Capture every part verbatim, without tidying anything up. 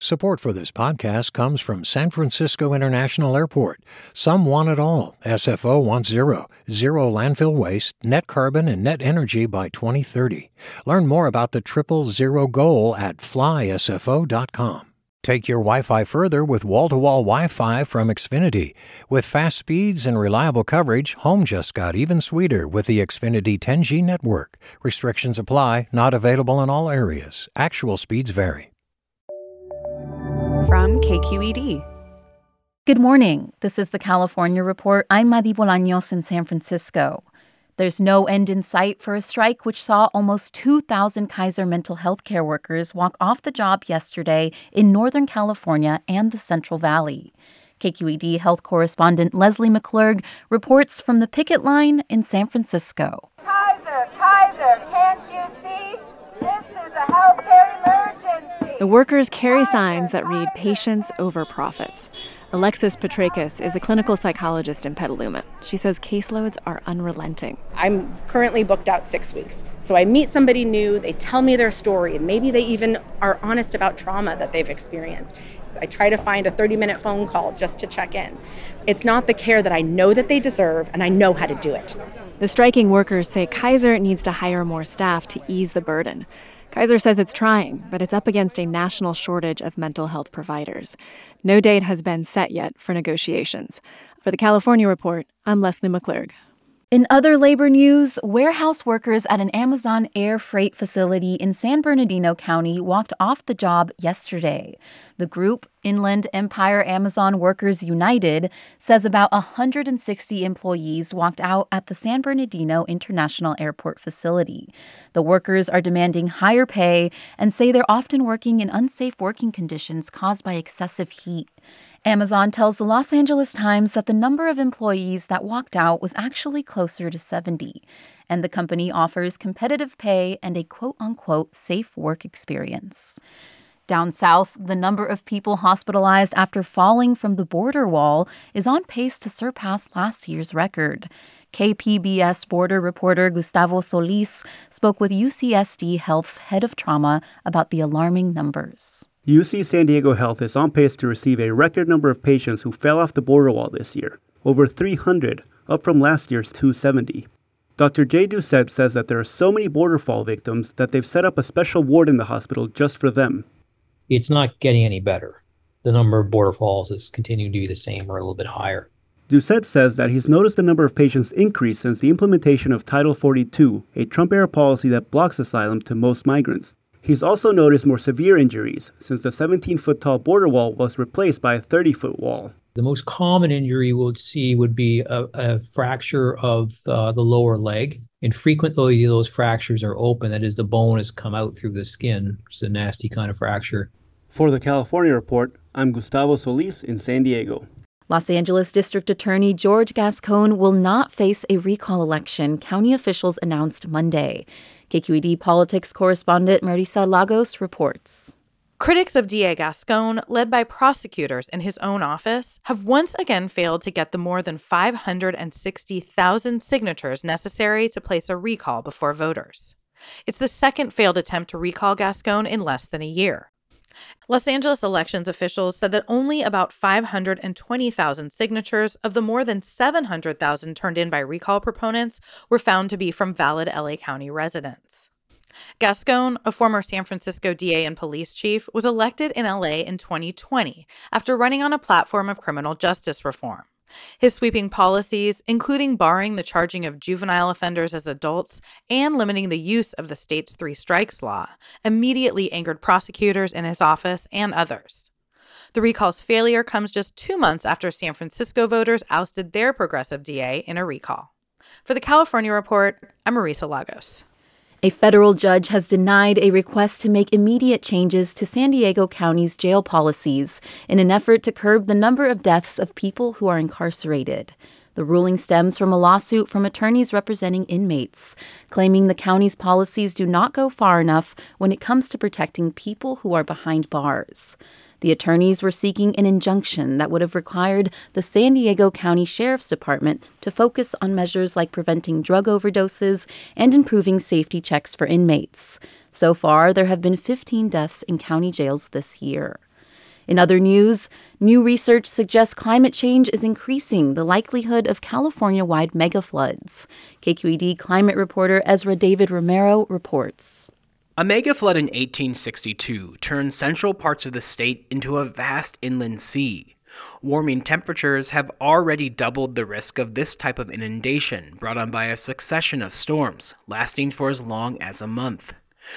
Support for this podcast comes from San Francisco International Airport. Some want it all. S F O wants zero. Zero landfill waste, net carbon, and net energy by twenty thirty. Learn more about the triple zero goal at fly S F O dot com. Take your Wi-Fi further with wall-to-wall Wi-Fi from Xfinity. With fast speeds and reliable coverage, home just got even sweeter with the Xfinity ten G network. Restrictions apply, not available in all areas. Actual speeds vary. From K Q E D. Good morning. This is the California Report. I'm Madi Bolaños in San Francisco. There's no end in sight for a strike which saw almost two thousand Kaiser mental health care workers walk off the job yesterday in Northern California and the Central Valley. K Q E D health correspondent Leslie McClurg reports from the picket line in San Francisco. Kaiser, Kaiser, can't you see? This is a healthcare emergency. The workers carry signs that read "Patients over profits." Alexis Petrakis is a clinical psychologist in Petaluma. She says caseloads are unrelenting. I'm currently booked out six weeks. So I meet somebody new, they tell me their story, and maybe they even are honest about trauma that they've experienced. I try to find a thirty-minute phone call just to check in. It's not the care that I know that they deserve, and I know how to do it. The striking workers say Kaiser needs to hire more staff to ease the burden. Kaiser says it's trying, but it's up against a national shortage of mental health providers. No date has been set yet for negotiations. For the California Report, I'm Leslie McClurg. In other labor news, warehouse workers at an Amazon air freight facility in San Bernardino County walked off the job yesterday. The group, Inland Empire Amazon Workers United, says about one hundred sixty employees walked out at the San Bernardino International Airport facility. The workers are demanding higher pay and say they're often working in unsafe working conditions caused by excessive heat. Amazon tells the Los Angeles Times that the number of employees that walked out was actually closer to seventy, and the company offers competitive pay and a quote-unquote safe work experience. Down south, the number of people hospitalized after falling from the border wall is on pace to surpass last year's record. K P B S border reporter Gustavo Solis spoke with U C S D Health's head of trauma about the alarming numbers. U C San Diego Health is on pace to receive a record number of patients who fell off the border wall this year, over three hundred, up from last year's two hundred seventy. Doctor Jay Doucette says that there are so many border fall victims that they've set up a special ward in the hospital just for them. It's not getting any better. The number of border falls is continuing to be the same or a little bit higher. Doucette says that he's noticed the number of patients increase since the implementation of Title forty-two, a Trump-era policy that blocks asylum to most migrants. He's also noticed more severe injuries since the seventeen-foot-tall border wall was replaced by a thirty-foot wall. The most common injury we'll see would be a, a fracture of uh, the lower leg. And frequently those fractures are open. That is, the bone has come out through the skin. It's a nasty kind of fracture. For the California Report, I'm Gustavo Solis in San Diego. Los Angeles District Attorney George Gascon will not face a recall election, county officials announced Monday. K Q E D politics correspondent Marisa Lagos reports. Critics of D A Gascon, led by prosecutors in his own office, have once again failed to get the more than five hundred sixty thousand signatures necessary to place a recall before voters. It's the second failed attempt to recall Gascon in less than a year. Los Angeles elections officials said that only about five hundred twenty thousand signatures of the more than seven hundred thousand turned in by recall proponents were found to be from valid L A County residents. Gascon, a former San Francisco D A and police chief, was elected in L A in twenty twenty after running on a platform of criminal justice reform. His sweeping policies, including barring the charging of juvenile offenders as adults and limiting the use of the state's three strikes law, immediately angered prosecutors in his office and others. The recall's failure comes just two months after San Francisco voters ousted their progressive D A in a recall. For the California Report, I'm Marisa Lagos. A federal judge has denied a request to make immediate changes to San Diego County's jail policies in an effort to curb the number of deaths of people who are incarcerated. The ruling stems from a lawsuit from attorneys representing inmates, claiming the county's policies do not go far enough when it comes to protecting people who are behind bars. The attorneys were seeking an injunction that would have required the San Diego County Sheriff's Department to focus on measures like preventing drug overdoses and improving safety checks for inmates. So far, there have been fifteen deaths in county jails this year. In other news, new research suggests climate change is increasing the likelihood of California-wide megafloods. K Q E D climate reporter Ezra David Romero reports. A megaflood in eighteen sixty-two turned central parts of the state into a vast inland sea. Warming temperatures have already doubled the risk of this type of inundation brought on by a succession of storms, lasting for as long as a month.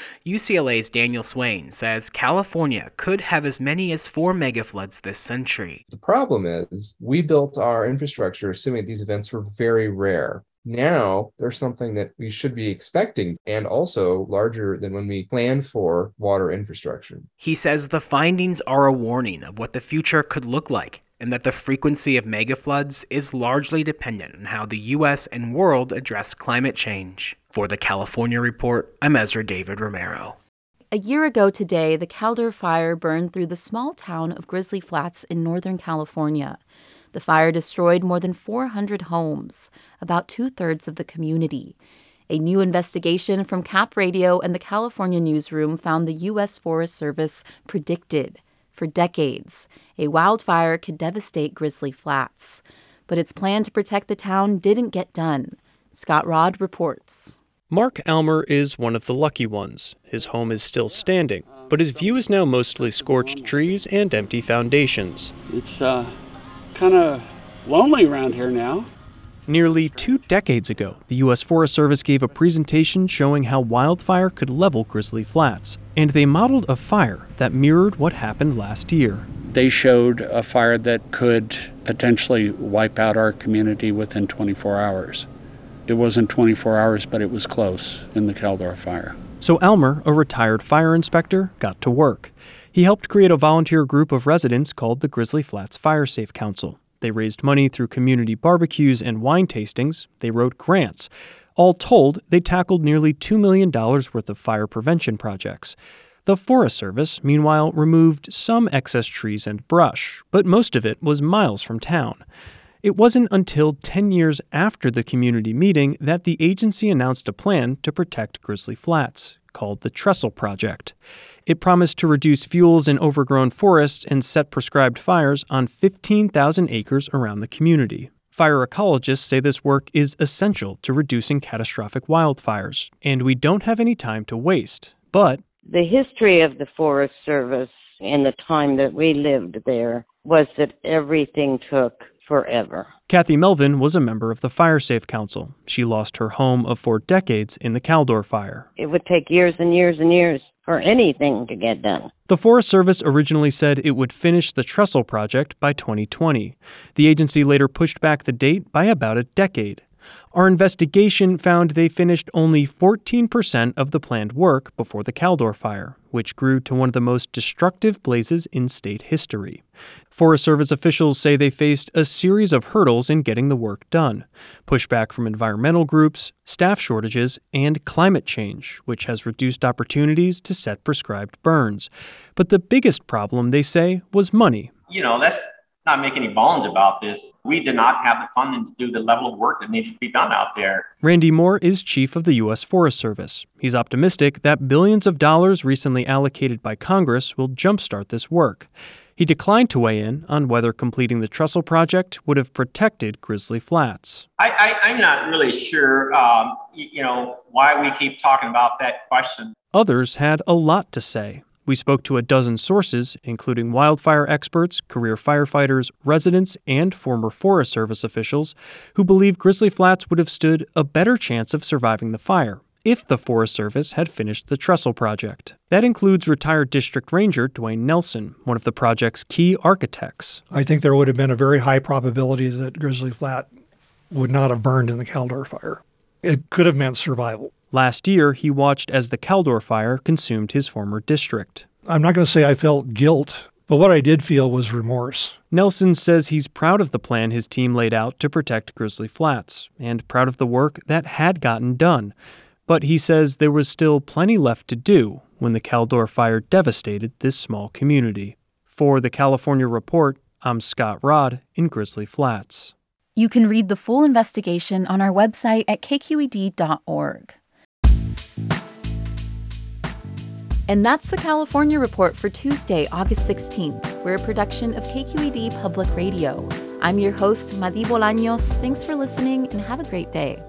U C L A's Daniel Swain says California could have as many as four megafloods this century. The problem is we built our infrastructure assuming these events were very rare. Now there's something that we should be expecting and also larger than when we planned for water infrastructure. He says the findings are a warning of what the future could look like and that the frequency of megafloods is largely dependent on how the U S and world address climate change. For the California Report, I'm Ezra David Romero. A year ago today, the Caldor Fire burned through the small town of Grizzly Flats in Northern California. The fire destroyed more than four hundred homes, about two-thirds of the community. A new investigation from Cap Radio and the California Newsroom found the U S Forest Service predicted for decades a wildfire could devastate Grizzly Flats. But its plan to protect the town didn't get done. Scott Rod reports. Mark Almer is one of the lucky ones. His home is still standing, but his view is now mostly scorched trees and empty foundations. It's uh, kind of lonely around here now. Nearly two decades ago, the U S Forest Service gave a presentation showing how wildfire could level Grizzly Flats, and they modeled a fire that mirrored what happened last year. They showed a fire that could potentially wipe out our community within twenty-four hours. It wasn't twenty-four hours, but it was close in the Caldor fire. So Almer, a retired fire inspector, got to work. He helped create a volunteer group of residents called the Grizzly Flats Fire Safe Council. They raised money through community barbecues and wine tastings. They wrote grants. All told, they tackled nearly two million dollars worth of fire prevention projects. The Forest Service, meanwhile, removed some excess trees and brush, but most of it was miles from town. It wasn't until ten years after the community meeting that the agency announced a plan to protect Grizzly Flats, called the Trestle Project. It promised to reduce fuels in overgrown forests and set prescribed fires on fifteen thousand acres around the community. Fire ecologists say this work is essential to reducing catastrophic wildfires, and we don't have any time to waste. But the history of the Forest Service in the time that we lived there was that everything took forever. Kathy Melvin was a member of the Fire Safe Council. She lost her home of four decades in the Caldor fire. It would take years and years and years for anything to get done. The Forest Service originally said it would finish the Trestle project by twenty twenty. The agency later pushed back the date by about a decade. Our investigation found they finished only fourteen percent of the planned work before the Caldor fire, which grew to one of the most destructive blazes in state history. Forest Service officials say they faced a series of hurdles in getting the work done: pushback from environmental groups, staff shortages, and climate change, which has reduced opportunities to set prescribed burns. But the biggest problem, they say, was money. You know, let's not make any bones about this. We did not have the funding to do the level of work that needed to be done out there. Randy Moore is chief of the U S Forest Service. He's optimistic that billions of dollars recently allocated by Congress will jumpstart this work. He declined to weigh in on whether completing the Trestle project would have protected Grizzly Flats. I, I, I'm not really sure, um, you, you know, why we keep talking about that question. Others had a lot to say. We spoke to a dozen sources, including wildfire experts, career firefighters, residents, and former Forest Service officials, who believe Grizzly Flats would have stood a better chance of surviving the fire if the Forest Service had finished the Trestle project. That includes retired District Ranger Dwayne Nelson, one of the project's key architects. I think there would have been a very high probability that Grizzly Flat would not have burned in the Caldor fire. It could have meant survival. Last year, he watched as the Caldor fire consumed his former district. I'm not going to say I felt guilt, but what I did feel was remorse. Nelson says he's proud of the plan his team laid out to protect Grizzly Flats, and proud of the work that had gotten done. But he says there was still plenty left to do when the Caldor fire devastated this small community. For the California Report, I'm Scott Rod in Grizzly Flats. You can read the full investigation on our website at k q e d dot org. And that's the California Report for Tuesday, August sixteenth. We're a production of K Q E D Public Radio. I'm your host, Madi Bolaños. Thanks for listening and have a great day.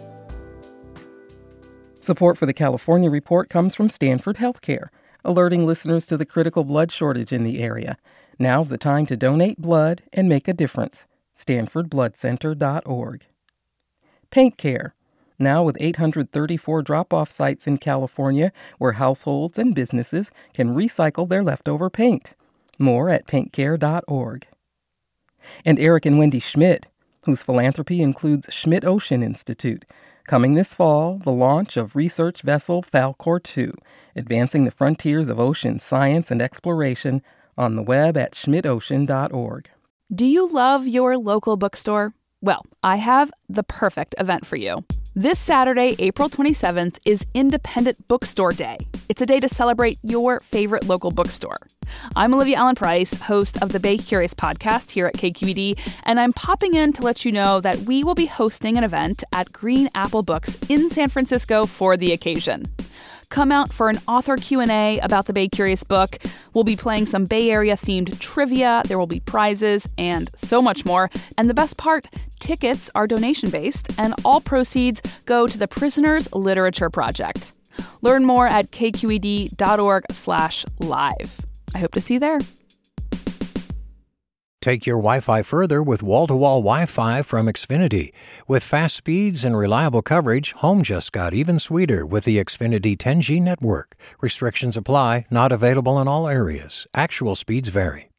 Support for the California Report comes from Stanford Healthcare, alerting listeners to the critical blood shortage in the area. Now's the time to donate blood and make a difference. stanford blood center dot org. Paint Care, now with eight hundred thirty-four drop-off sites in California where households and businesses can recycle their leftover paint. More at paint care dot org. And Eric and Wendy Schmidt, whose philanthropy includes Schmidt Ocean Institute. Coming this fall, the launch of research vessel Falkor two, advancing the frontiers of ocean science and exploration, on the web at schmidt ocean dot org. Do you love your local bookstore? Well, I have the perfect event for you. This Saturday, April twenty-seventh, is Independent Bookstore Day. It's a day to celebrate your favorite local bookstore. I'm Olivia Allen Price, host of the Bay Curious podcast here at K Q E D, and I'm popping in to let you know that we will be hosting an event at Green Apple Books in San Francisco for the occasion. Come out for an author Q and A about the Bay Curious book. We'll be playing some Bay Area-themed trivia, there will be prizes, and so much more. And the best part, tickets are donation-based, and all proceeds go to the Prisoners Literature Project. Learn more at k q e d dot org slash live. I hope to see you there. Take your Wi-Fi further with wall-to-wall Wi-Fi from Xfinity. With fast speeds and reliable coverage, home just got even sweeter with the Xfinity ten G network. Restrictions apply, not available in all areas. Actual speeds vary.